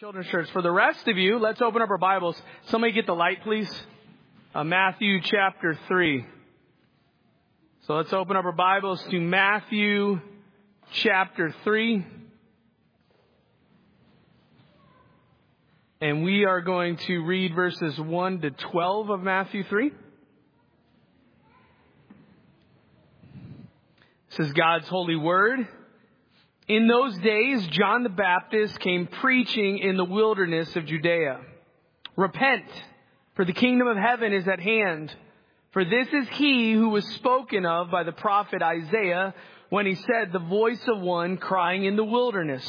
Children's Church. For the rest of you, let's open up our Bibles. Somebody get the light, please. Matthew chapter 3. So let's open up our Bibles to Matthew chapter 3. And we are going to read verses 1 to 12 of Matthew 3. This is God's holy word. In those days, John the Baptist came preaching in the wilderness of Judea. Repent, for the kingdom of heaven is at hand. For this is he who was spoken of by the prophet Isaiah when he said, the voice of one crying in the wilderness,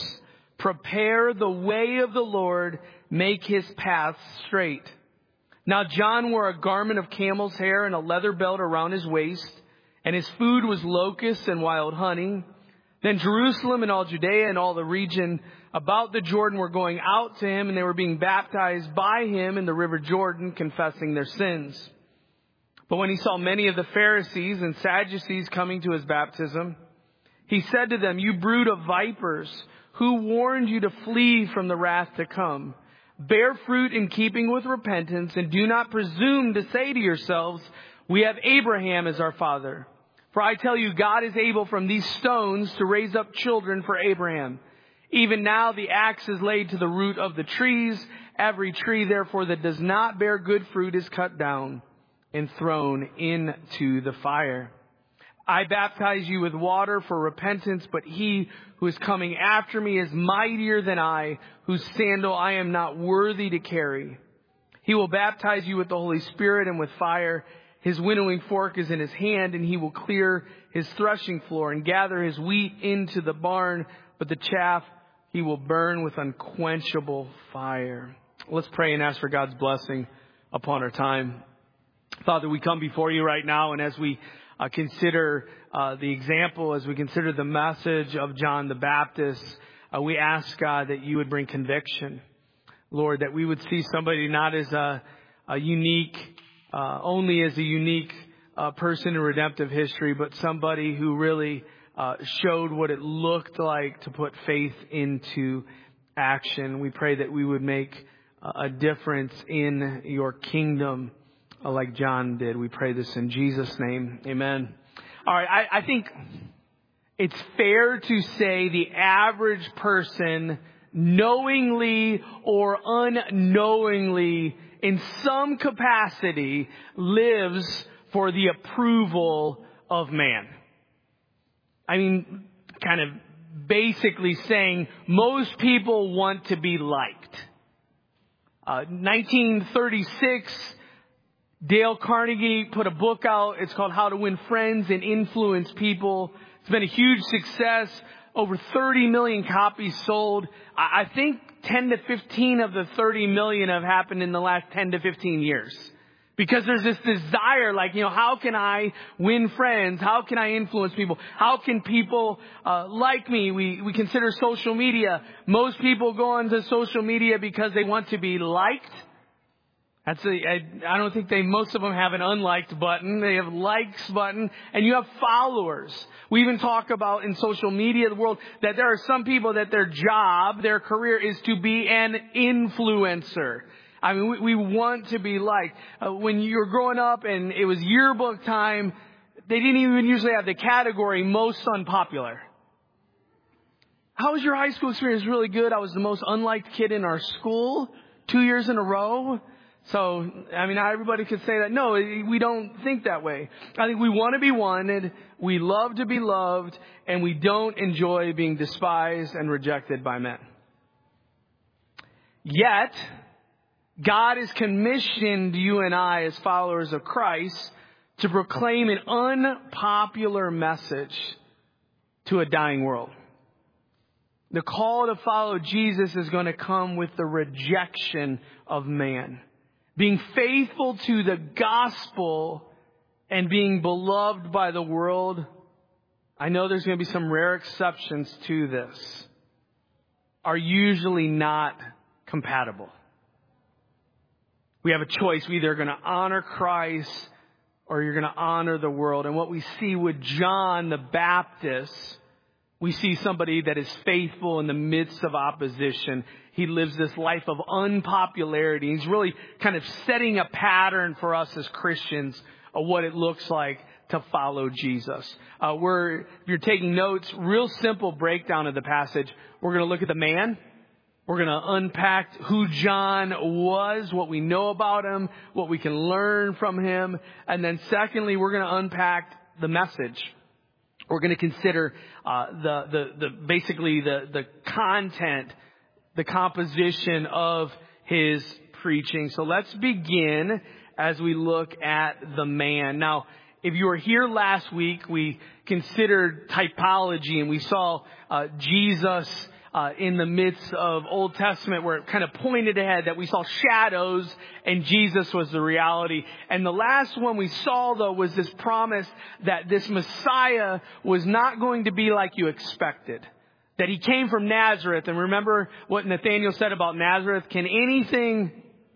prepare the way of the Lord, make his path straight. Now John wore a garment of camel's hair and a leather belt around his waist, and his food was locusts and wild honey. Then Jerusalem and all Judea and all the region about the Jordan were going out to him, and they were being baptized by him in the river Jordan, confessing their sins. But when he saw many of the Pharisees and Sadducees coming to his baptism, he said to them, you brood of vipers, who warned you to flee from the wrath to come? Bear fruit in keeping with repentance, and do not presume to say to yourselves, we have Abraham as our father. For I tell you, God is able from these stones to raise up children for Abraham. Even now the axe is laid to the root of the trees. Every tree, therefore, that does not bear good fruit is cut down and thrown into the fire. I baptize you with water for repentance, but he who is coming after me is mightier than I, whose sandal I am not worthy to carry. He will baptize you with the Holy Spirit and with fire. His winnowing fork is in his hand, and he will clear his threshing floor and gather his wheat into the barn, but the chaff he will burn with unquenchable fire. Let's pray and ask for God's blessing upon our time. Father, we come before you right now, and as we consider the example, as we consider the message of John the Baptist, we ask, God, that you would bring conviction. Lord, that we would see somebody not as a unique only as a unique person in redemptive history, but somebody who really showed what it looked like to put faith into action. We pray that we would make a difference in your kingdom like John did. We pray this in Jesus' name. Amen. All right, I think it's fair to say the average person, knowingly or unknowingly, in some capacity, lives for the approval of man. I mean, kind of basically saying most people want to be liked. 1936, Dale Carnegie put a book out. It's called How to Win Friends and Influence People. It's been a huge success. Over 30 million copies sold. I think 10 to 15 of the 30 million have happened in the last 10 to 15 years. Because there's this desire, like, how can I win friends? How can I influence people? How can people like me? We consider social media. Most people go onto social media because they want to be liked. I don't think most of them have an unliked button. They have likes button, and you have followers. We even talk about in social media, the world, that there are some people that their job, their career is to be an influencer. I mean, we want to be liked. When you were growing up and it was yearbook time, they didn't even usually have the category most unpopular. How was your high school experience? Really good. I was the most unliked kid in our school 2 years in a row. So, I mean, not everybody could say that. No, we don't think that way. I think we want to be wanted, we love to be loved, and we don't enjoy being despised and rejected by men. Yet, God has commissioned you and I as followers of Christ to proclaim an unpopular message to a dying world. The call to follow Jesus is going to come with the rejection of man. Being faithful to the gospel and being beloved by the world, I know there's going to be some rare exceptions to this, are usually not compatible. We have a choice. We're either going to honor Christ or you're going to honor the world. And what we see with John the Baptist, we see somebody that is faithful in the midst of opposition. he lives this life of unpopularity. He's really kind of setting a pattern for us as Christians of what it looks like to follow Jesus. If you're taking notes, real simple breakdown of the passage. We're going to look at the man. We're going to unpack who John was, what we know about him, what we can learn from him. And then secondly, we're going to unpack the message. We're going to consider basically the content, the composition of his preaching. So let's begin as we look at the man. Now, if you were here last week, we considered typology, and we saw Jesus in the midst of Old Testament, where it kind of pointed ahead that we saw shadows and Jesus was the reality. And the last one we saw, though, was this promise that this Messiah was not going to be like you expected. That he came from Nazareth. And remember what Nathanael said about Nazareth? Can anything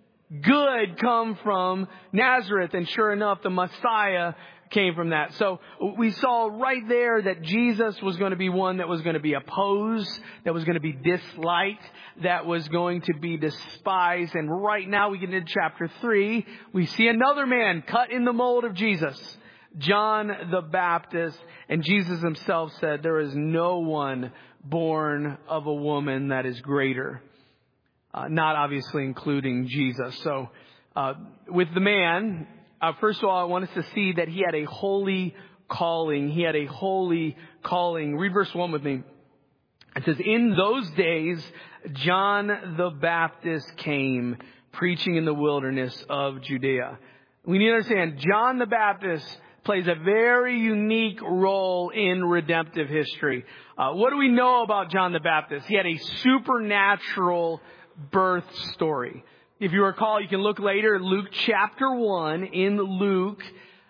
good come from Nazareth? And sure enough, the Messiah came from that. So we saw right there that Jesus was going to be one that was going to be opposed, that was going to be disliked, that was going to be despised. And right now we get into chapter 3. We see another man cut in the mold of Jesus, John the Baptist. And Jesus himself said, there is no one born of a woman that is greater. Not obviously including Jesus. So with the man, first of all, I want us to see that he had a holy calling. He had a holy calling. Read verse 1 with me. It says, in those days, John the Baptist came preaching in the wilderness of Judea. We need to understand, John the Baptist plays a very unique role in redemptive history. What do we know about John the Baptist? He had a supernatural birth story. If you recall, you can look later, Luke chapter 1. In Luke,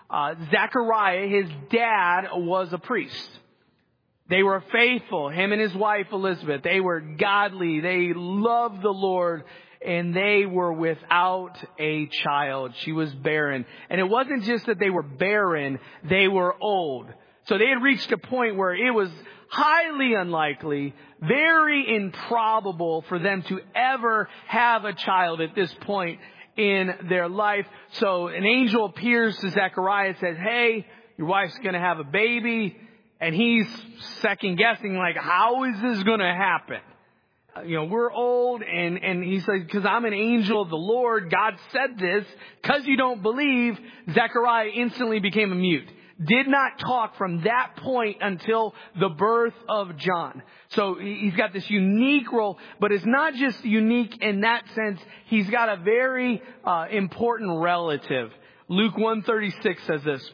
Zechariah, his dad, was a priest. They were faithful, him and his wife Elizabeth. They were godly. They loved the Lord, and they were without a child. She was barren. And it wasn't just that they were barren, they were old. So they had reached a point where it was highly unlikely, very improbable for them to ever have a child at this point in their life. So an angel appears to Zechariah and says, hey, your wife's going to have a baby. And he's second guessing, like, how is this going to happen? We're old. And he says, because I'm an angel of the Lord. God said this. Because you don't believe, Zechariah instantly became a mute. Did not talk from that point until the birth of John. So he's got this unique role, but it's not just unique in that sense. He's got a very important relative. Luke 1:36 says this.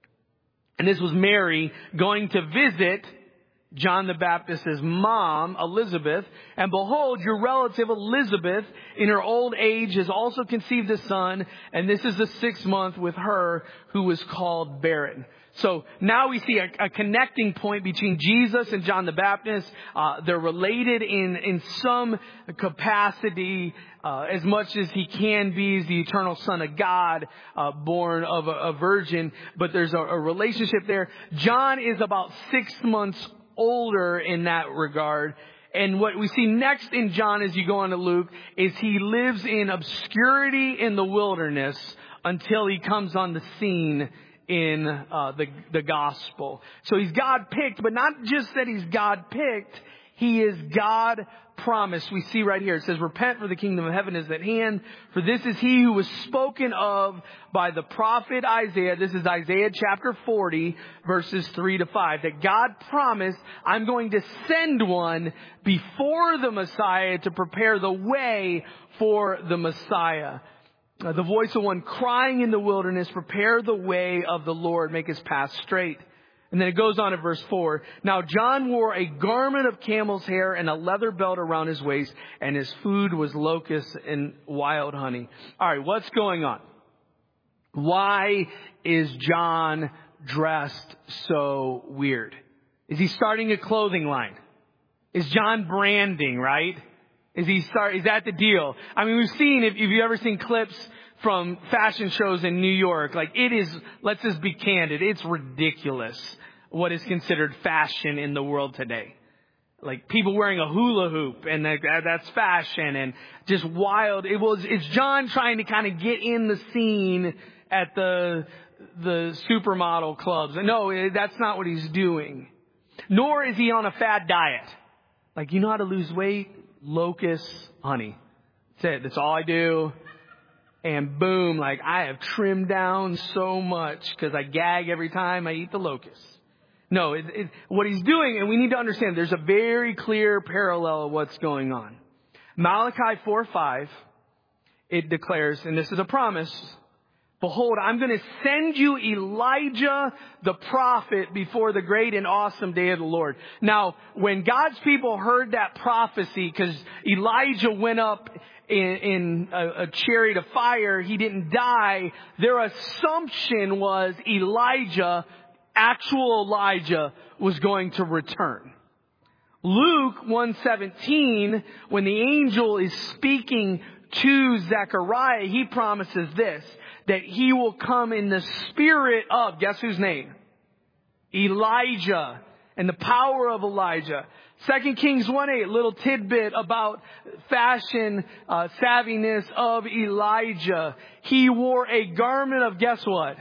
And this was Mary going to visit John the Baptist's mom, Elizabeth. And behold, your relative Elizabeth, in her old age, has also conceived a son. And this is the 6th month with her who was called barren. So now we see a connecting point between Jesus and John the Baptist. They're related in some capacity, as much as he can be as the eternal Son of God, born of a virgin. But there's a relationship there. John is about 6 months older in that regard. And what we see next in John as you go on to Luke is he lives in obscurity in the wilderness until he comes on the scene in the gospel. So he's God picked, but not just that he's God picked, he is God promised. We see right here, it says, repent, for the kingdom of heaven is at hand. For this is he who was spoken of by the prophet Isaiah. This is Isaiah chapter 40, verses 3-5. That God promised, I'm going to send one before the Messiah to prepare the way for the Messiah. The voice of one crying in the wilderness, prepare the way of the Lord, make his path straight. And then it goes on in verse 4. Now John wore a garment of camel's hair and a leather belt around his waist, and his food was locusts and wild honey. All right, what's going on? Why is John dressed so weird? Is he starting a clothing line? Is John branding, right? Is that the deal? I mean, we've seen, if you've ever seen clips from fashion shows in New York, like it is, let's just be candid, it's ridiculous what is considered fashion in the world today. like people wearing a hula hoop, and that's fashion, and just wild. It's John trying to kind of get in the scene at the supermodel clubs. No, that's not what he's doing. Nor is he on a fad diet. Like, you know how to lose weight? Locusts, honey. That's it. That's all I do. And boom, like I have trimmed down so much because I gag every time I eat the locusts. No, what he's doing, and we need to understand, there's a very clear parallel of what's going on. Malachi 4:5, it declares, and this is a promise, behold, I'm going to send you Elijah the prophet before the great and awesome day of the Lord. Now, when God's people heard that prophecy, because Elijah went up in a chariot of fire, he didn't die, their assumption was actual Elijah was going to return. Luke 1:17, when the angel is speaking to Zechariah, he promises this, that he will come in the spirit of, guess whose name? Elijah, and the power of Elijah. 2 Kings 1:8, little tidbit about fashion savviness of Elijah. He wore a garment of, guess what?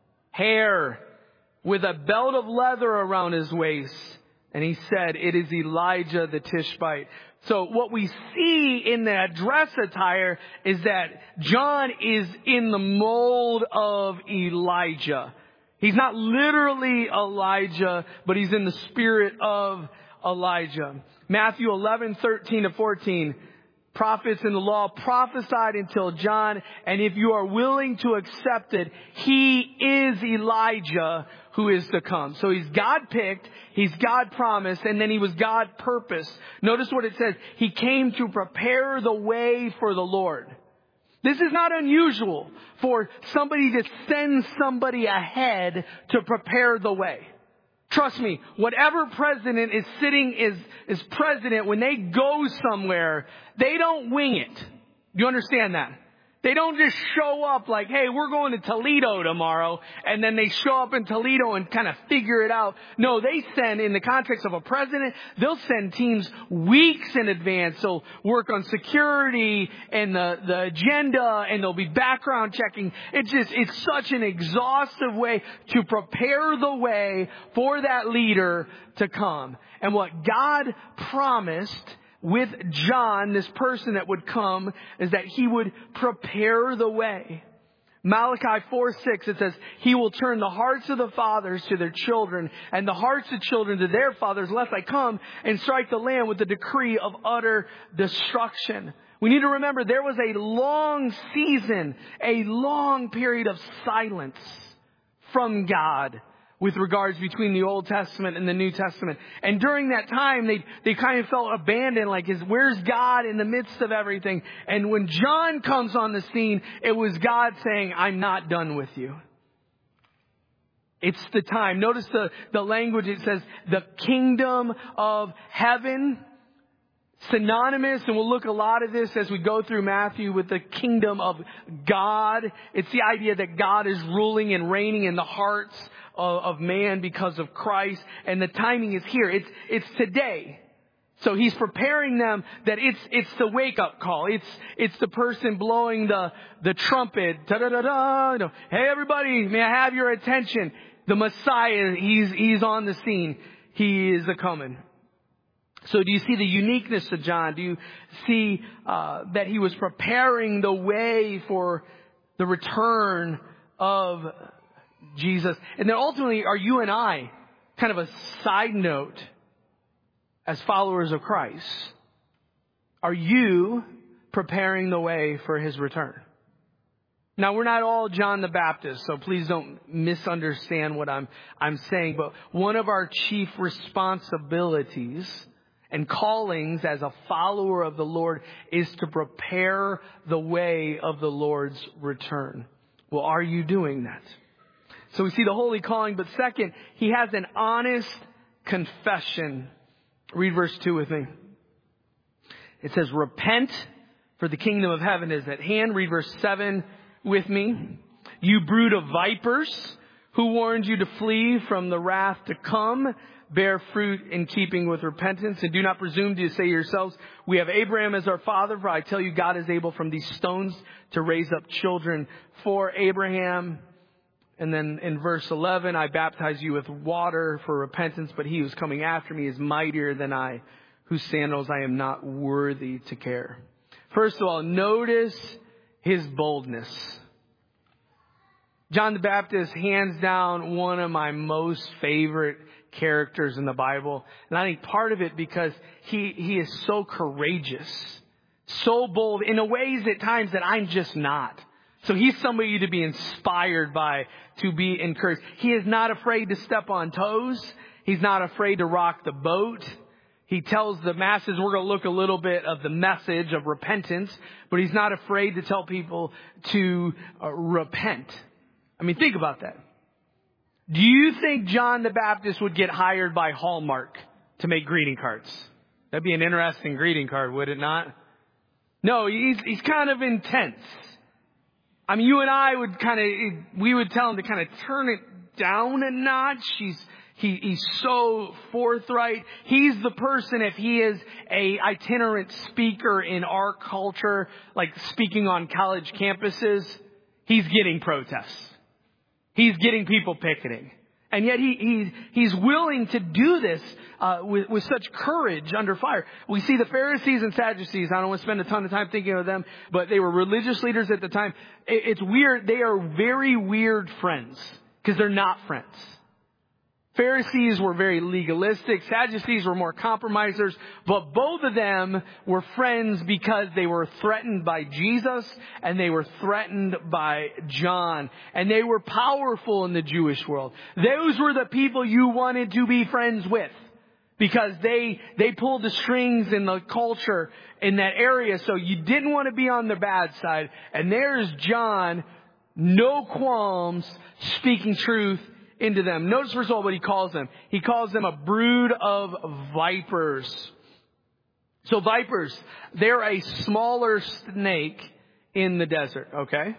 Hair, with a belt of leather around his waist. And he said, it is Elijah the Tishbite. So what we see in that dress attire is that John is in the mold of Elijah. He's not literally Elijah, but he's in the spirit of Elijah. Matthew 11:13-14. Prophets in the law prophesied until John, and if you are willing to accept it, he is Elijah who is to come. So he's God picked, he's God promised, and then he was God purposed. Notice what it says. He came to prepare the way for the Lord. This is not unusual for somebody to send somebody ahead to prepare the way. Trust me, whatever president is sitting is president, when they go somewhere, they don't wing it. Do you understand that? They don't just show up like, hey, we're going to Toledo tomorrow, and then they show up in Toledo and kind of figure it out. No, they send, in the context of a president, they'll send teams weeks in advance. They'll work on security and the agenda, and there'll be background checking. It's such an exhaustive way to prepare the way for that leader to come. And what God promised with John, this person that would come, is that he would prepare the way. Malachi 4:6, it says, he will turn the hearts of the fathers to their children, and the hearts of children to their fathers, lest I come and strike the land with the decree of utter destruction. We need to remember there was a long season, a long period of silence from God with regards between the Old Testament and the New Testament. And during that time, they kind of felt abandoned, like, where's God in the midst of everything? And when John comes on the scene, it was God saying, I'm not done with you. It's the time. Notice the language. It says, the kingdom of heaven. Synonymous, and we'll look a lot of this as we go through Matthew, with the kingdom of God. It's the idea that God is ruling and reigning in the hearts of man because of Christ. And the timing is here. It's today. So he's preparing them that it's the wake up call. It's the person blowing the trumpet. Da-da-da-da. You know, hey everybody, may I have your attention? The Messiah, he's on the scene. He is a coming. So do you see the uniqueness of John? Do you see that he was preparing the way for the return of Jesus? And then ultimately, are you and I, kind of a side note, as followers of Christ, are you preparing the way for his return? Now, we're not all John the Baptist, so please don't misunderstand what I'm saying. But one of our chief responsibilities and callings as a follower of the Lord is to prepare the way of the Lord's return. Well, are you doing that? So we see the holy calling, but second, he has an honest confession. Read verse 2 with me. It says, repent, for the kingdom of heaven is at hand. Read verse 7 with me. You brood of vipers, who warned you to flee from the wrath to come? bear fruit in keeping with repentance. And do not presume to say yourselves, we have Abraham as our father. For I tell you, God is able from these stones to raise up children for Abraham. And then in verse 11, I baptize you with water for repentance, but he who's coming after me is mightier than I, whose sandals I am not worthy to carry. First of all, notice his boldness. John the Baptist, hands down, one of my most favorite characters in the Bible. And I think part of it because he is so courageous, so bold in a ways at times that I'm just not. So he's somebody to be inspired by, to be encouraged. He is not afraid to step on toes. He's not afraid to rock the boat. He tells the masses, we're going to look a little bit of the message of repentance, but he's not afraid to tell people to repent. I mean, think about that. Do you think John the Baptist would get hired by Hallmark to make greeting cards? That'd be an interesting greeting card, would it not? No, he's kind of intense. I mean, you and I we would tell him to kind of turn it down a notch. He's so forthright. He's the person, if he is a itinerant speaker in our culture, like speaking on college campuses, he's getting protests. He's getting people picketing. And yet he's willing to do this with such courage under fire. We see the Pharisees and Sadducees. I don't want to spend a ton of time thinking of them, but they were religious leaders at the time. It's weird. They are very weird friends because they're not friends. Pharisees were very legalistic. Sadducees were more compromisers. But both of them were friends because they were threatened by Jesus and they were threatened by John. And they were powerful in the Jewish world. Those were the people you wanted to be friends with because they pulled the strings in the culture in that area. So you didn't want to be on the bad side. And there's John, no qualms, speaking truth into them. Notice first of all what he calls them. He calls them a brood of vipers. So vipers, they're a smaller snake in the desert, okay?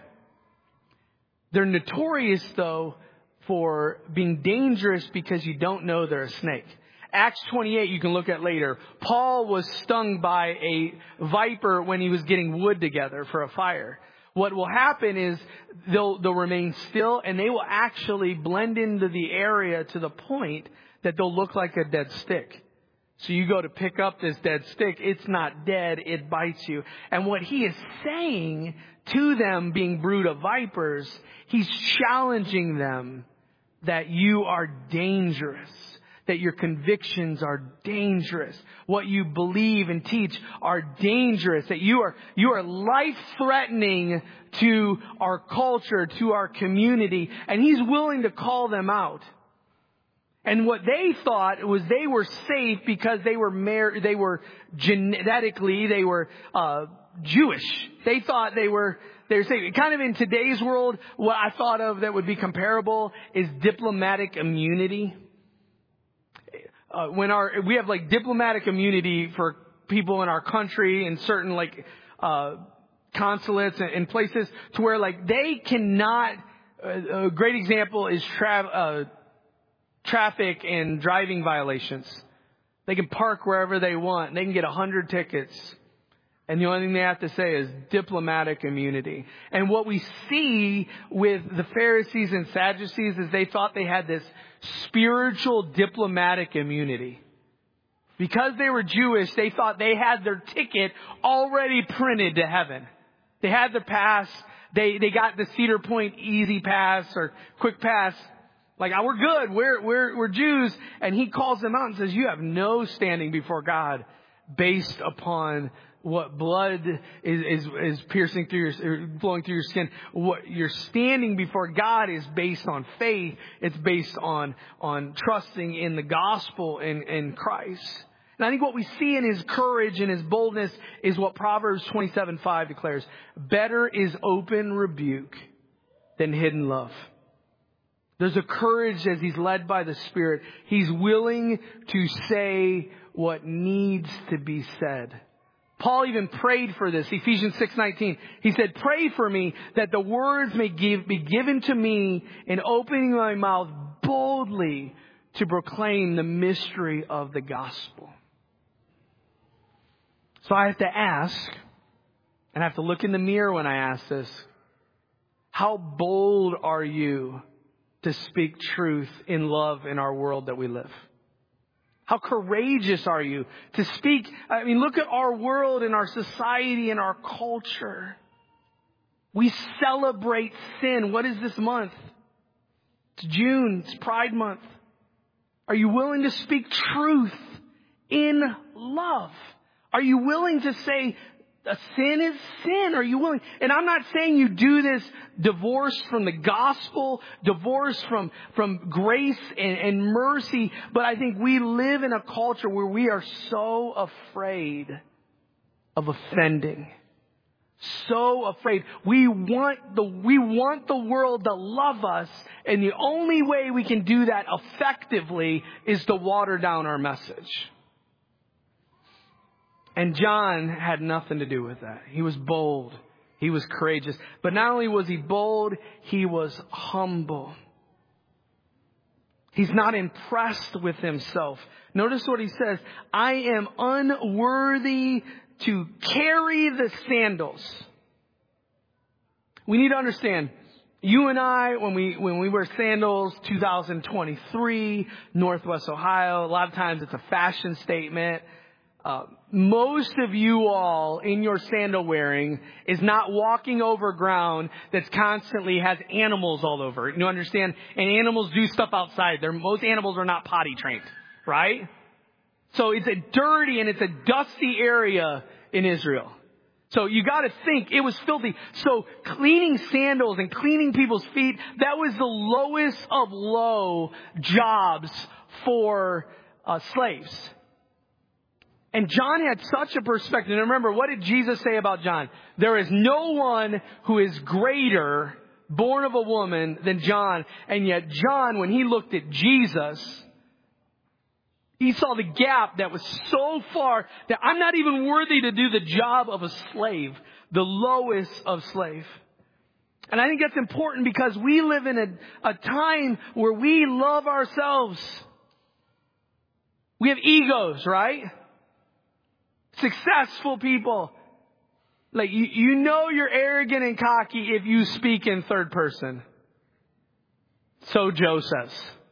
They're notorious though for being dangerous because you don't know they're a snake. Acts 28 you can look at later. Paul was stung by a viper when he was getting wood together for a fire. What will happen is they'll remain still and they will actually blend into the area to the point that they'll look like a dead stick. So you go to pick up this dead stick. It's not dead. It bites you. And what he is saying to them being brood of vipers, he's challenging them that you are dangerous. That your convictions are dangerous. What you believe and teach are dangerous. That you are life-threatening to our culture, to our community. And he's willing to call them out. And what they thought was they were safe because they were genetically, they were Jewish. They thought they were safe. Kind of in today's world, what I thought of that would be comparable is diplomatic immunity. We have like diplomatic immunity for people in our country and certain like consulates and places to where like they cannot. A great example is traffic and driving violations. They can park wherever they want. They can get 100 tickets. And the only thing they have to say is diplomatic immunity. And what we see with the Pharisees and Sadducees is they thought they had this spiritual diplomatic immunity. Because they were Jewish, they thought they had their ticket already printed to heaven. They had their pass. They got the Cedar Point Easy Pass or Quick Pass. Like, we're good. We're Jews. And he calls them out and says, you have no standing before God based upon what blood is piercing through flowing through your skin. What you're standing before God is based on faith. It's based on trusting in the gospel in Christ. And I think what we see in his courage and his boldness is what Proverbs 27:5 declares. Better is open rebuke than hidden love. There's a courage as he's led by the Spirit. He's willing to say what needs to be said. Paul even prayed for this. Ephesians 6:19. He said, pray for me that the words may be given to me in opening my mouth boldly to proclaim the mystery of the gospel. So I have to ask, and I have to look in the mirror when I ask this, how bold are you to speak truth in love in our world that we live? How courageous are you to speak? I mean, look at our world and our society and our culture. We celebrate sin. What is this month? It's June. It's Pride Month. Are you willing to speak truth in love? Are you willing to say a sin is sin? Are you willing? And I'm not saying you do this divorced from the gospel, divorced from grace and mercy. But I think we live in a culture where we are so afraid of offending. So afraid. We want the world to love us. And the only way we can do that effectively is to water down our message. And John had nothing to do with that. He was bold. He was courageous. But not only was he bold, he was humble. He's not impressed with himself. Notice what he says. I am unworthy to carry the sandals. We need to understand, you and I, when we wear sandals, 2023, Northwest Ohio, a lot of times it's a fashion statement. Most of you all in your sandal wearing is not walking over ground that's constantly has animals all over it. You understand? And animals do stuff outside. Most animals are not potty trained, right? So it's a dirty and it's a dusty area in Israel. So you got to think it was filthy. So cleaning sandals and cleaning people's feet, that was the lowest of low jobs for slaves. And John had such a perspective. And remember, what did Jesus say about John? There is no one who is greater, born of a woman, than John. And yet John, when he looked at Jesus, he saw the gap that was so far that I'm not even worthy to do the job of a slave, the lowest of slave. And I think that's important because we live in a time where we love ourselves. We have egos, right? Successful people. Like, you know you're arrogant and cocky if you speak in third person. So Joe says.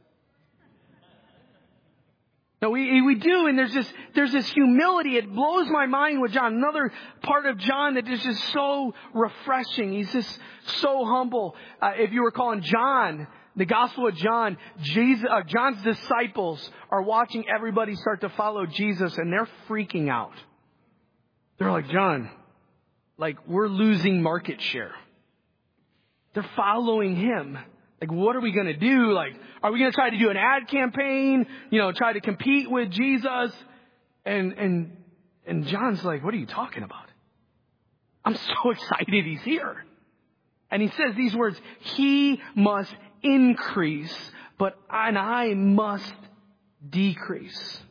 No, we do, and there's this humility. It blows my mind with John. Another part of John that is just so refreshing. He's just so humble. If you recall in John, the Gospel of John, John's disciples are watching everybody start to follow Jesus, and they're freaking out. They're like, John, like, we're losing market share. They're following him. Like, what are we going to do? Like, are we going to try to do an ad campaign? Try to compete with Jesus? And John's like, what are you talking about? I'm so excited he's here. And he says these words, he must increase, and I must decrease.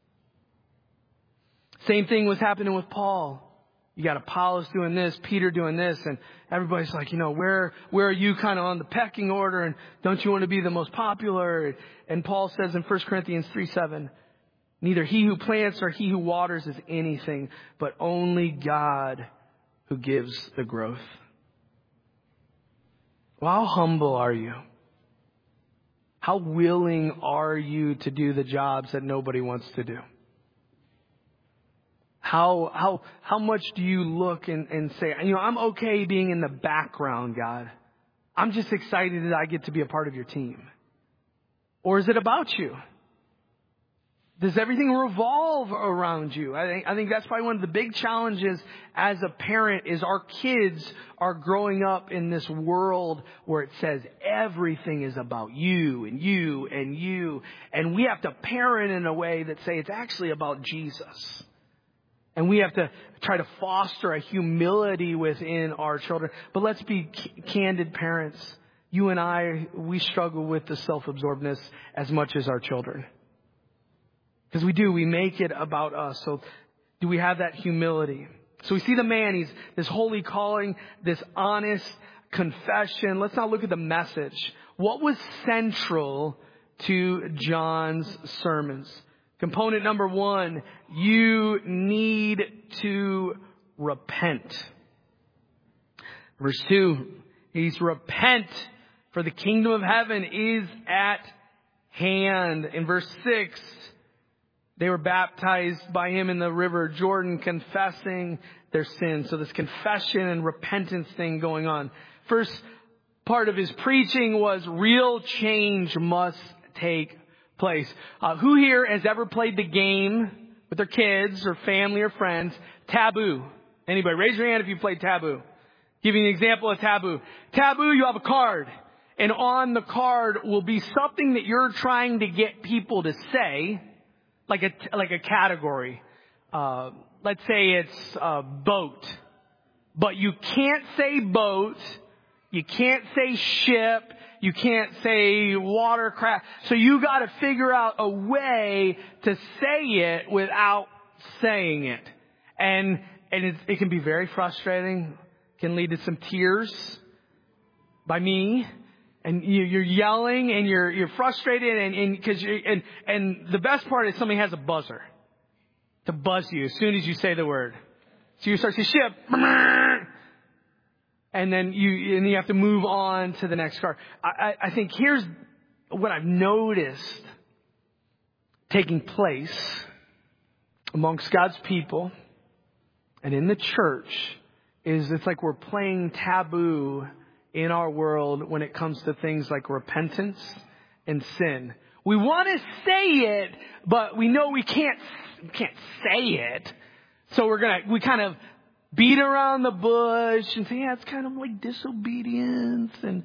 Same thing was happening with Paul. You got Apollos doing this, Peter doing this, and everybody's like, where are you kind of on the pecking order, and don't you want to be the most popular? And Paul says in 1 Corinthians 3:7, neither he who plants or he who waters is anything, but only God who gives the growth. Well, how humble are you? How willing are you to do the jobs that nobody wants to do? How much do you look and say, I'm okay being in the background, God. I'm just excited that I get to be a part of your team. Or is it about you? Does everything revolve around you? I think that's probably one of the big challenges as a parent is our kids are growing up in this world where it says everything is about you and you and you. And we have to parent in a way that say it's actually about Jesus. And we have to try to foster a humility within our children. But let's be candid parents. You and I, we struggle with the self-absorbedness as much as our children. Because we make it about us. So do we have that humility? So we see the man, he's this holy calling, this honest confession. Let's not look at the message. What was central to John's sermons. Component number 1, you need to repent. Verse 2, he's repent, for the kingdom of heaven is at hand. In verse 6, they were baptized by him in the river Jordan, confessing their sins. So this confession and repentance thing going on. First part of his preaching was real change must take place. Who here has ever played the game with their kids or family or friends? Taboo. Anybody? Raise your hand if you played Taboo. Give you an example of Taboo. Taboo, you have a card. And on the card will be something that you're trying to get people to say, like a category. Let's say it's boat. But you can't say boat. You can't say ship. You can't say watercraft. So you got to figure out a way to say it without saying it. And it can be very frustrating. Can lead to some tears by me. And you're yelling and you're frustrated and the best part is somebody has a buzzer to buzz you as soon as you say the word. So you start to ship. And then you have to move on to the next car. I think here's what I've noticed taking place amongst God's people and in the church is it's like we're playing taboo in our world when it comes to things like repentance and sin. We want to say it, but we know we can't say it. So we kind of beat around the bush and say, yeah, it's kind of like disobedience and,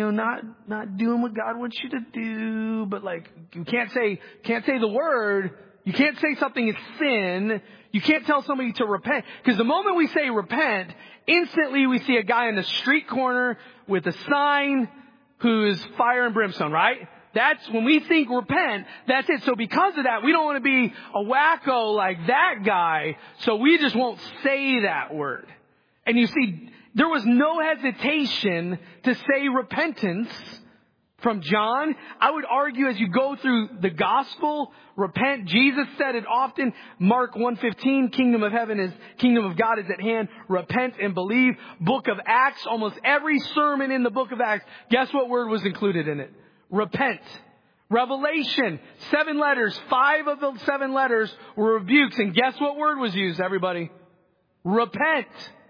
not doing what God wants you to do. But like, you can't say the word. You can't say something is sin. You can't tell somebody to repent. Because the moment we say repent, instantly we see a guy in the street corner with a sign who's fire and brimstone, right? That's when we think repent, that's it. So because of that, we don't want to be a wacko like that guy. So we just won't say that word. And you see, there was no hesitation to say repentance from John. I would argue as you go through the gospel, repent. Jesus said it often. Mark 1:15, kingdom of God is at hand. Repent and believe. Book of Acts, almost every sermon in the book of Acts, guess what word was included in it? Repent. Revelation, 7 letters. 5 of the 7 letters were rebukes. And guess what word was used, everybody? Repent.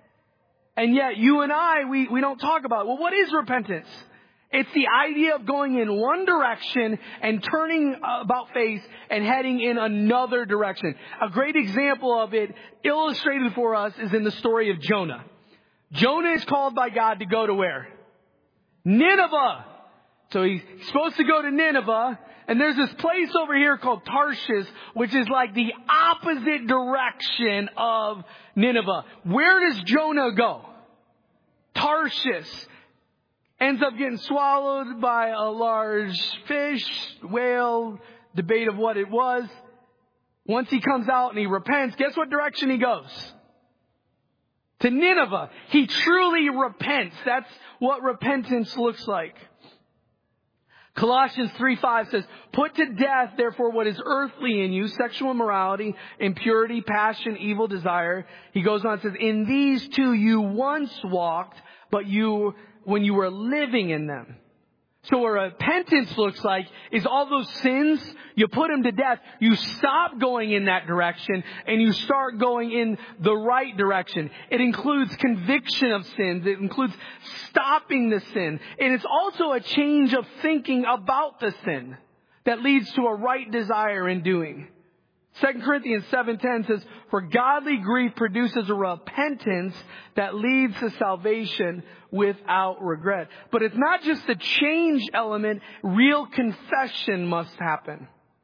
And yet you and I, we don't talk about it. Well, what is repentance? It's the idea of going in one direction and turning about face and heading in another direction. A great example of it illustrated for us is in the story of Jonah. Jonah is called by God to go to where? Nineveh. So he's supposed to go to Nineveh. And there's this place over here called Tarshish, which is like the opposite direction of Nineveh. Where does Jonah go? Tarshish. Ends up getting swallowed by a large fish, whale, debate of what it was. Once he comes out and he repents, guess what direction he goes? To Nineveh. He truly repents. That's what repentance looks like. Colossians 3:5 says, put to death, therefore, what is earthly in you, sexual immorality, impurity, passion, evil desire. He goes on and says, in these two you once walked, but when you were living in them. So what repentance looks like is all those sins, you put them to death. You stop going in that direction and you start going in the right direction. It includes conviction of sins. It includes stopping the sin. And it's also a change of thinking about the sin that leads to a right desire in doing. 2 Corinthians 7:10 says, for godly grief produces a repentance that leads to salvation without regret. But it's not just the change element. Real confession must happen.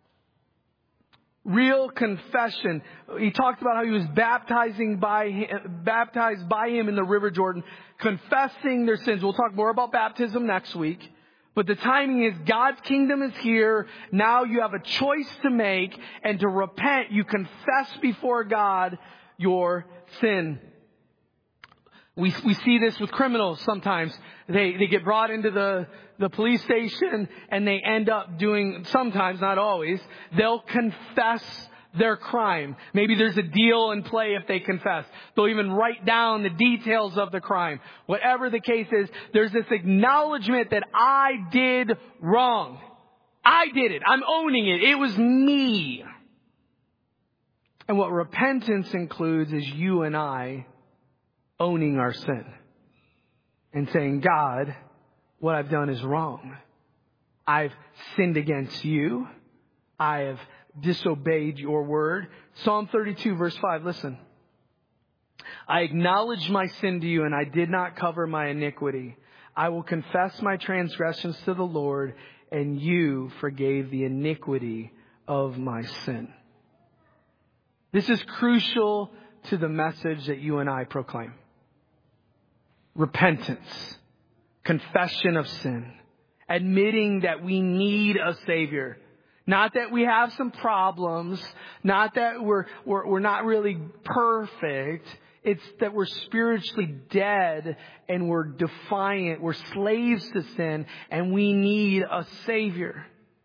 Real confession. He talked about how he was baptized by him in the river Jordan, confessing their sins. We'll talk more about baptism next week. But the timing is God's kingdom is here. Now you have a choice to make and to repent. You confess before God your sin. We see this with criminals sometimes. They get brought into the police station and they end up doing, sometimes, not always, they'll confess their crime. Maybe there's a deal in play if they confess. They'll even write down the details of the crime. Whatever the case is, there's this acknowledgement that I did wrong. I did it. I'm owning it. It was me. And what repentance includes is you and I owning our sin and saying, God, what I've done is wrong. I've sinned against you. I have disobeyed your word. Psalm 32 verse 5, listen. I acknowledged my sin to you and I did not cover my iniquity. I will confess my transgressions to the Lord, and you forgave the iniquity of my sin. This is crucial to the message that you and I proclaim. Repentance, confession of sin, admitting that we need a Savior. Not that we have some problems, not that we're not really perfect. It's that we're spiritually dead and we're defiant. We're slaves to sin and we need a Savior.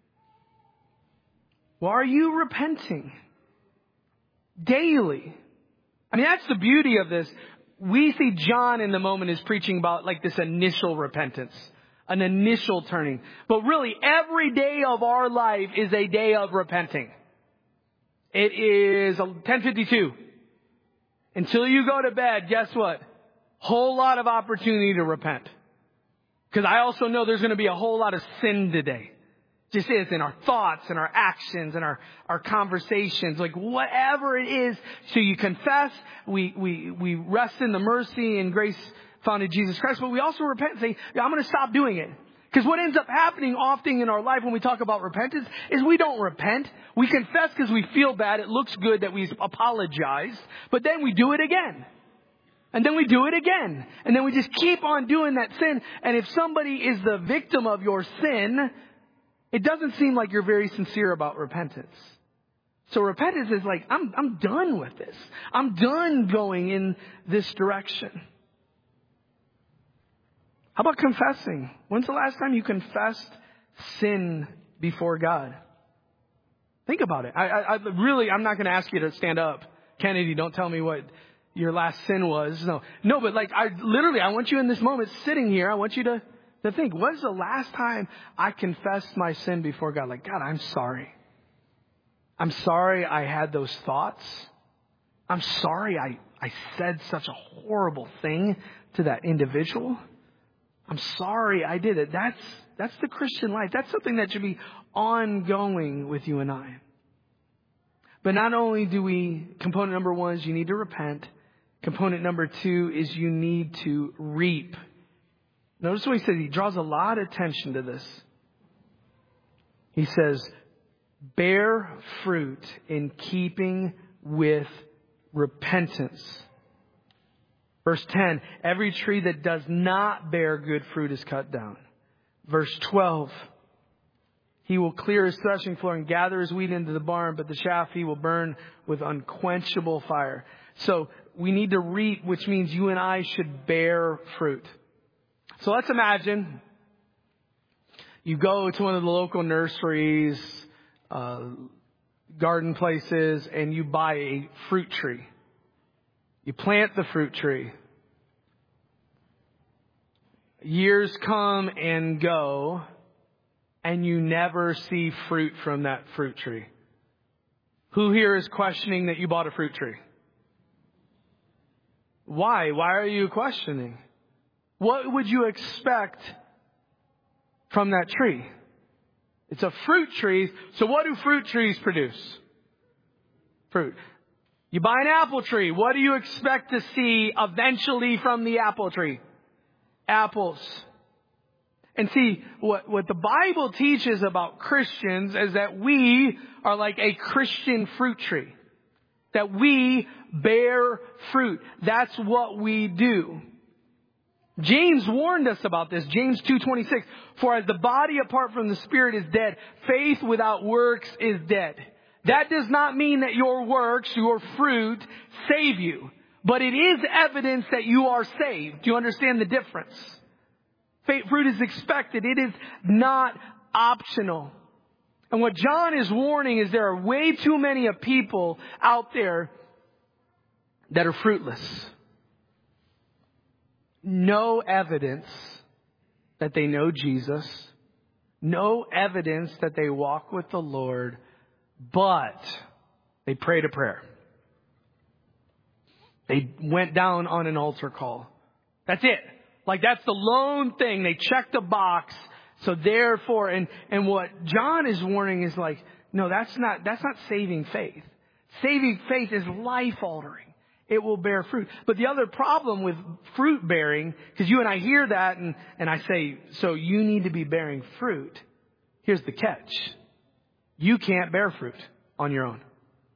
Well, are you repenting daily? I mean, that's the beauty of this. We see John in the moment is preaching about like this initial repentance, an initial turning. But really, every day of our life is a day of repenting. It is 10:52. Until you go to bed, guess what? Whole lot of opportunity to repent. Because I also know there's going to be a whole lot of sin today. Just is in our thoughts and our actions and our conversations, like whatever it is. So you confess, we rest in the mercy and grace found in Jesus Christ, but we also repent and say, I'm going to stop doing it. Because what ends up happening often in our life when we talk about repentance is we don't repent. We confess because we feel bad. It looks good that we apologize, but then we do it again. And then we do it again. And then we just keep on doing that sin. And if somebody is the victim of your sin, it doesn't seem like you're very sincere about repentance. So repentance is like, I'm done with this. I'm done going in this direction. How about confessing? When's the last time you confessed sin before God? Think about it. I'm not going to ask you to stand up. Kennedy, don't tell me what your last sin was. No, but like, I want you in this moment sitting here. I want you to think, when's the last time I confessed my sin before God? Like, God, I'm sorry. I'm sorry I had those thoughts. I'm sorry I said such a horrible thing to that individual. I'm sorry I did it. That's the Christian life. That's something that should be ongoing with you and I. But not only component number one is you need to repent. Component number two is you need to reap. Notice what he says. He draws a lot of attention to this. He says, bear fruit in keeping with repentance. Verse 10, every tree that does not bear good fruit is cut down. Verse 12, he will clear his threshing floor and gather his wheat into the barn, but the chaff he will burn with unquenchable fire. So we need to reap, which means you and I should bear fruit. So let's imagine you go to one of the local nurseries, garden places, and you buy a fruit tree. You plant the fruit tree. Years come and go, and you never see fruit from that fruit tree. Who here is questioning that you bought a fruit tree? Why? Why are you questioning? What would you expect from that tree? It's a fruit tree. So what do fruit trees produce? Fruit. You buy an apple tree. What do you expect to see eventually from the apple tree? Apples. And see, what the Bible teaches about Christians is that we are like a Christian fruit tree. That we bear fruit. That's what we do. James warned us about this. James 2:26. For as the body apart from the spirit is dead, faith without works is dead. That does not mean that your works, your fruit, save you. but it is evidence that you are saved. Do you understand the difference? Fruit is expected. It is not optional. And what John is warning is there are way too many of people out there that are fruitless. No evidence that they know Jesus. No evidence that they walk with the Lord. But they prayed a prayer. They went down on an altar call. That's it. Like that's the lone thing. They checked a box. So therefore, and what John is warning is like, no, that's not saving faith. Saving faith is life altering. It will bear fruit. But the other problem with fruit bearing, because you and I hear that and I say, so you need to be bearing fruit. Here's the catch. You can't bear fruit on your own.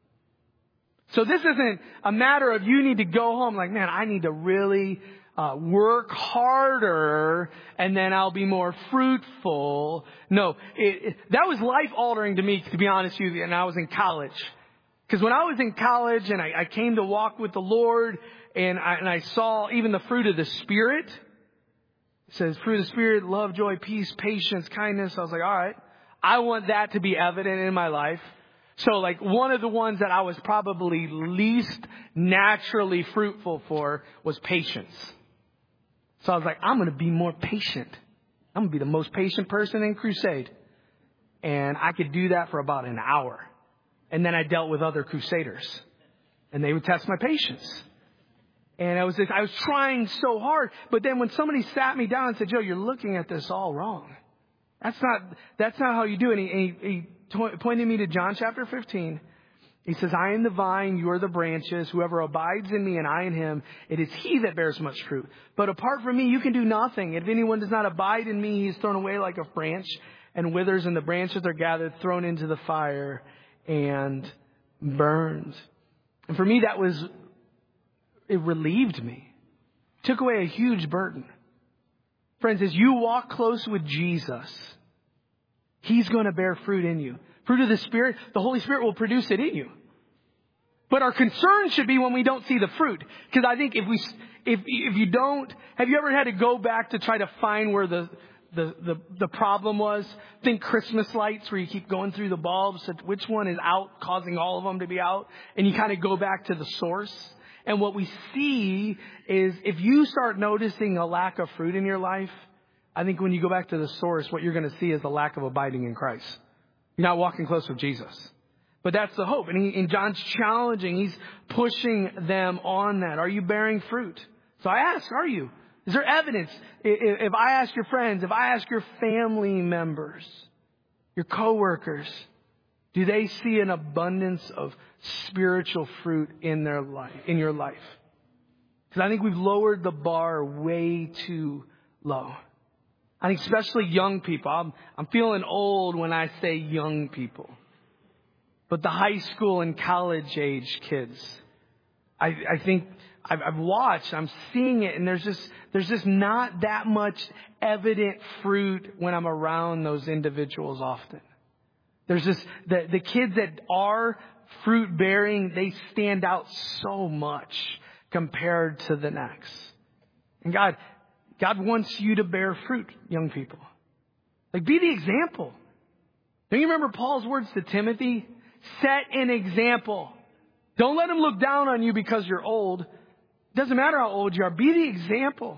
So this isn't a matter of you need to go home like, man, I need to really work harder and then I'll be more fruitful. No, that was life altering to me, to be honest with you, and I was in college. Because when I was in college and I came to walk with the Lord and I saw even the fruit of the Spirit, it says fruit of the Spirit, love, joy, peace, patience, kindness. I was like, all right, I want that to be evident in my life. So like one of the ones that I was probably least naturally fruitful for was patience. So I was like, I'm going to be more patient. I'm going to be the most patient person in Crusade. And I could do that for about an hour. And then I dealt with other crusaders. And they would test my patience. And I was trying so hard. But then when somebody sat me down and said, Joe, you're looking at this all wrong. That's not how you do it. And he pointed me to John chapter 15. He says, I am the vine, you are the branches. Whoever abides in me and I in him, it is he that bears much fruit. But apart from me, you can do nothing. If anyone does not abide in me, he is thrown away like a branch and withers, and the branches are gathered, thrown into the fire and burned. And for me, it relieved me. Took away a huge burden. Friends, as you walk close with Jesus, he's going to bear fruit in you. Fruit of the Spirit, the Holy Spirit will produce it in you. But our concern should be when we don't see the fruit. Because I think if you don't, have you ever had to go back to try to find where the problem was? Think Christmas lights where you keep going through the bulbs. Which one is out, causing all of them to be out? And you kind of go back to the source. And what we see is if you start noticing a lack of fruit in your life, I think when you go back to the source, what you're going to see is a lack of abiding in Christ. You're not walking close with Jesus. But that's the hope. And John's challenging. He's pushing them on that. Are you bearing fruit? So I ask, are you? Is there evidence? If I ask your friends, if I ask your family members, your coworkers, do they see an abundance of spiritual fruit in their life, in your life? Because I think we've lowered the bar way too low. I think especially young people. I'm feeling old when I say young people. But the high school and college age kids, I think I've watched, I'm seeing it, and there's just not that much evident fruit when I'm around those individuals often. There's just the kids that are fruit bearing, they stand out so much compared to the next. And God wants you to bear fruit, young people. Like, be the example. Don't you remember Paul's words to Timothy? Set an example. Don't let him look down on you because you're old. It doesn't matter how old you are. Be the example.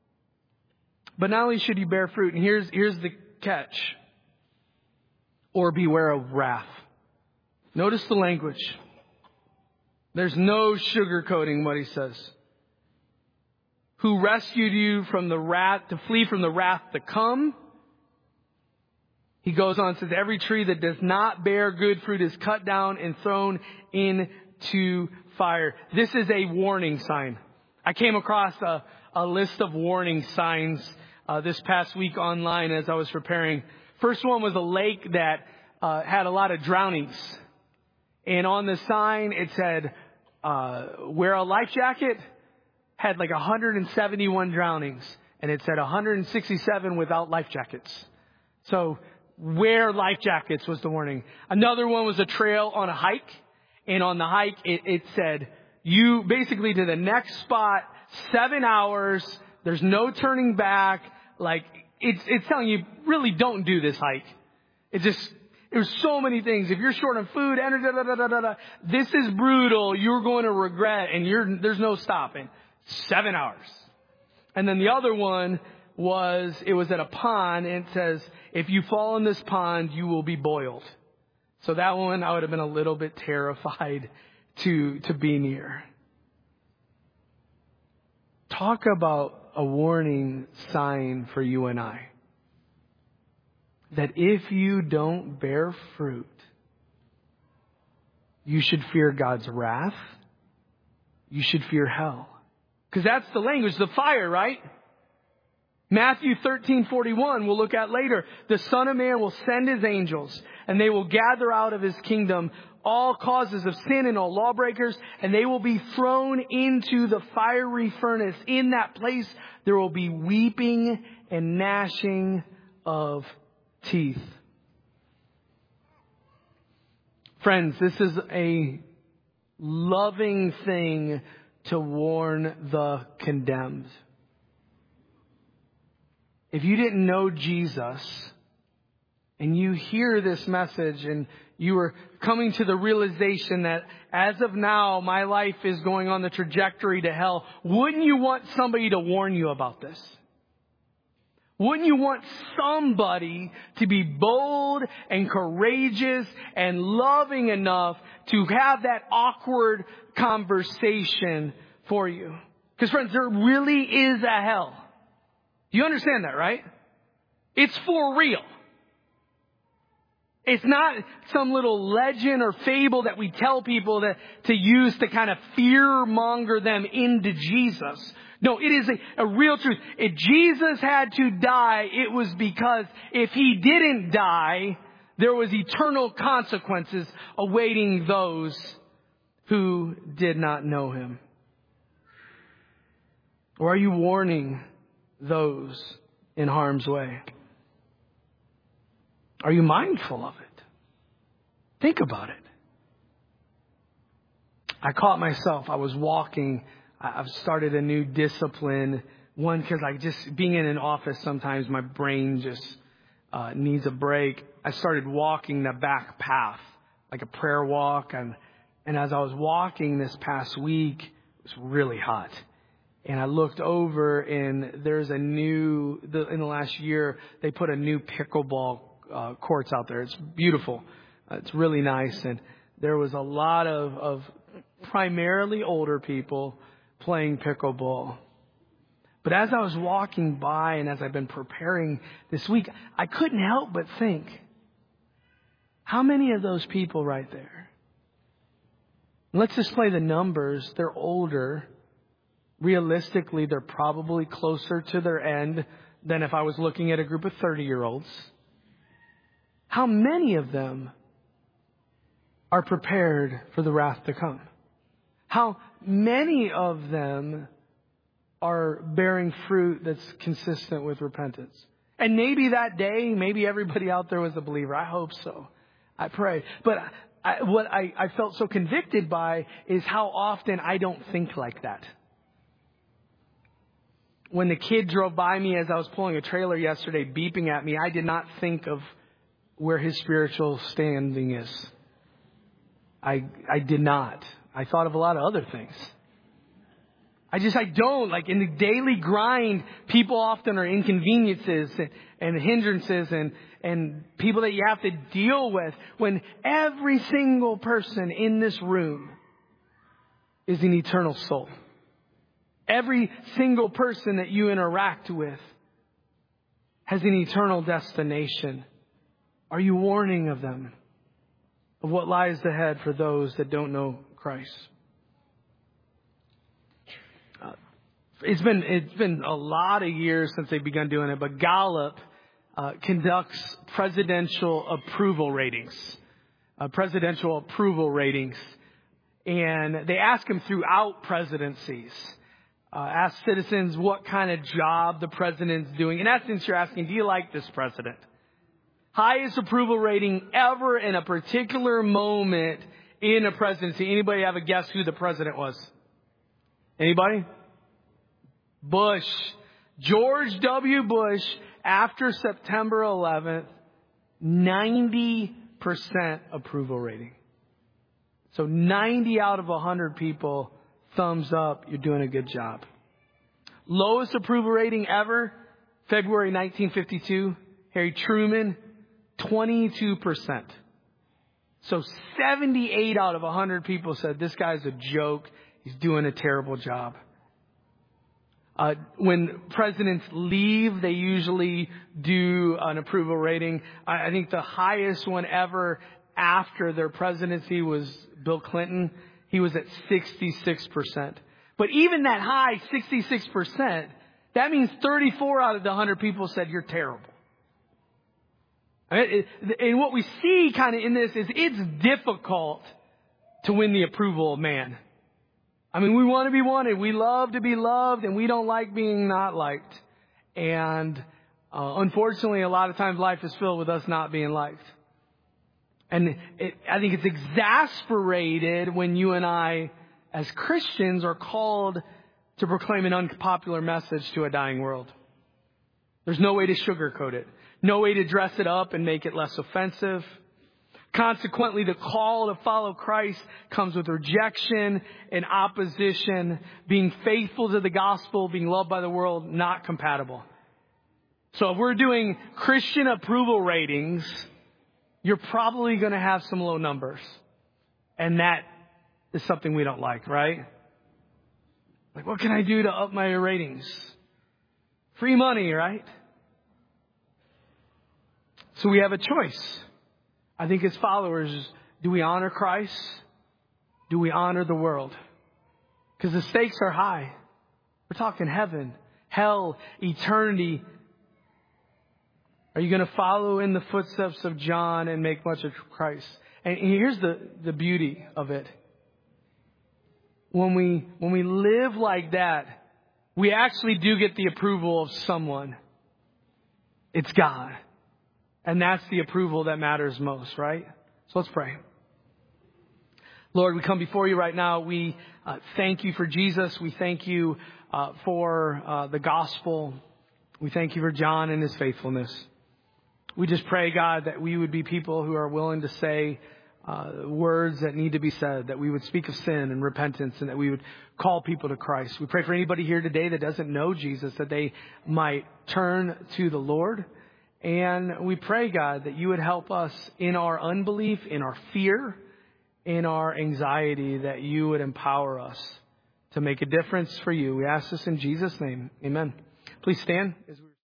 But not only should you bear fruit, and here's the catch. Or beware of wrath. Notice the language. There's no sugarcoating what he says. Who rescued you from the wrath, to flee from the wrath to come. He goes on and says, every tree that does not bear good fruit is cut down and thrown into fire. This is a warning sign. I came across a list of warning signs this past week online as I was preparing. First one was a lake that had a lot of drownings. And on the sign it said, wear a life jacket. Had like 171 drownings. And it said 167 without life jackets. So wear life jackets was the warning. Another one was a trail on a hike. And on the hike, it said, you basically to the next spot, 7 hours. There's no turning back. Like it's telling you, really don't do this hike. There's so many things. If you're short on food, energy, this is brutal. You're going to regret, and there's no stopping. 7 hours. And then the other one it was at a pond, and it says, if you fall in this pond, you will be boiled. So that one, I would have been a little bit terrified to be near. Talk about a warning sign for you and I. That if you don't bear fruit, you should fear God's wrath. You should fear hell. Because that's the language, the fire, right? Matthew 13:41, we'll look at later. The Son of Man will send His angels, and they will gather out of His kingdom all causes of sin and all lawbreakers, and they will be thrown into the fiery furnace. In that place, there will be weeping and gnashing of teeth. Friends, this is a loving thing to warn the condemned. If you didn't know Jesus and you hear this message and you are coming to the realization that as of now my life is going on the trajectory to hell, wouldn't you want somebody to warn you about this? Wouldn't you want somebody to be bold and courageous and loving enough to have that awkward conversation for you? Because friends, there really is a hell. You understand that, right? It's for real. It's not some little legend or fable that we tell people to use to kind of fear monger them into Jesus. No, it is a real truth. If Jesus had to die, it was because if He didn't die, there was eternal consequences awaiting those who did not know Him. Or are you warning those in harm's way? Are you mindful of it? Think about it. I caught myself. I was walking. I've started a new discipline. One, because being in an office, sometimes my brain just needs a break. I started walking the back path, like a prayer walk. And as I was walking this past week, it was really hot. And I looked over, and there's in the last year, they put a new pickleball courts out there. It's beautiful. It's really nice. And there was a lot of primarily older people playing pickleball. But as I was walking by and as I've been preparing this week, I couldn't help but think, how many of those people right there? Let's just play the numbers. They're older. Realistically, they're probably closer to their end than if I was looking at a group of 30-year-olds. How many of them are prepared for the wrath to come? How many of them are bearing fruit that's consistent with repentance? And maybe that day, maybe everybody out there was a believer. I hope so. I pray. But what I felt so convicted by is how often I don't think like that. When the kid drove by me as I was pulling a trailer yesterday, beeping at me, I did not think of where his spiritual standing is. I did not. I thought of a lot of other things. I don't. Like in the daily grind, people often are inconveniences and hindrances and people that you have to deal with, when every single person in this room is an eternal soul. Every single person that you interact with has an eternal destination. Are you warning of them, of what lies ahead for those that don't know Christ? It's been a lot of years since they've begun doing it, but Gallup conducts presidential approval ratings. And they ask them throughout presidencies. Ask citizens what kind of job the president's doing. In essence, you're asking, do you like this president? Highest approval rating ever in a particular moment in a presidency. Anybody have a guess who the president was? Anybody? Bush. George W. Bush, after September 11th, 90% approval rating. So 90 out of 100 people, thumbs up, you're doing a good job. Lowest approval rating ever, February 1952, Harry Truman, 22%. So 78 out of 100 people said, this guy's a joke. He's doing a terrible job. When presidents leave, they usually do an approval rating. I think the highest one ever after their presidency was Bill Clinton. He was at 66%. But even that high, 66%, that means 34 out of the 100 people said you're terrible. And what we see kind of in this is it's difficult to win the approval of man. I mean, we want to be wanted. We love to be loved, and we don't like being not liked. And unfortunately, a lot of times life is filled with us not being liked. And I think it's exasperated when you and I, as Christians, are called to proclaim an unpopular message to a dying world. There's no way to sugarcoat it. No way to dress it up and make it less offensive. Consequently, the call to follow Christ comes with rejection and opposition. Being faithful to the gospel, being loved by the world, not compatible. So if we're doing Christian approval ratings, you're probably going to have some low numbers. And that is something we don't like, right? Like, what can I do to up my ratings? Free money, right? So we have a choice. I think as followers, do we honor Christ? Do we honor the world? Because the stakes are high. We're talking heaven, hell, eternity. Are you going to follow in the footsteps of John and make much of Christ? And here's the beauty of it. When we live like that, we actually do get the approval of someone. It's God. And that's the approval that matters most, right? So let's pray. Lord, we come before you right now. We thank you for Jesus. We thank you for the gospel. We thank you for John and his faithfulness. We just pray, God, that we would be people who are willing to say words that need to be said, that we would speak of sin and repentance, and that we would call people to Christ. We pray for anybody here today that doesn't know Jesus, that they might turn to the Lord. And we pray, God, that you would help us in our unbelief, in our fear, in our anxiety, that you would empower us to make a difference for you. We ask this in Jesus' name. Amen. Please stand as we